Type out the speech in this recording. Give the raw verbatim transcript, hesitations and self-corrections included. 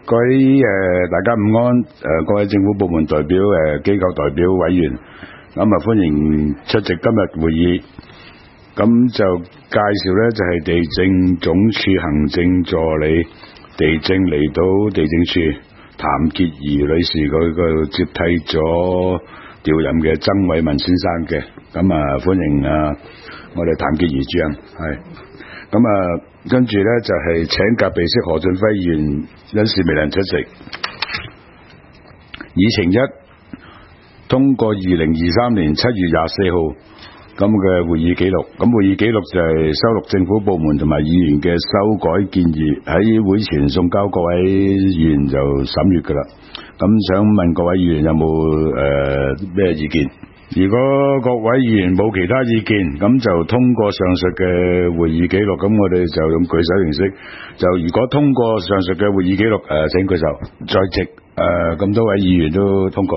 各位誒、呃、大家午安，誒、呃、各位政府部門代表、誒、呃、機構代表委員，咁啊歡迎出席今日會議。咁就介紹咧就係、是、地政總署行政助理地政離島地政處譚潔儀女士，佢佢接替咗調任嘅曾偉文先生嘅。咁啊歡迎啊我哋譚潔儀主任係。咁啊跟住咧就係、是、請甲備式何俊輝議員因事未能出席。議程一，通過二零二三年七月廿四號咁嘅會議記錄。咁會議記錄就係收錄政府部門同埋議員嘅修改建議，喺會前送交各位議員就審閱噶啦。咁想問各位議員有冇誒咩意見？如果各位議員冇其他意見，咁就通過上述嘅會議記錄。咁我哋就用舉手形式，就如果通過上述嘅會議記錄，誒、呃、請舉手。在席誒咁多位議員都通過。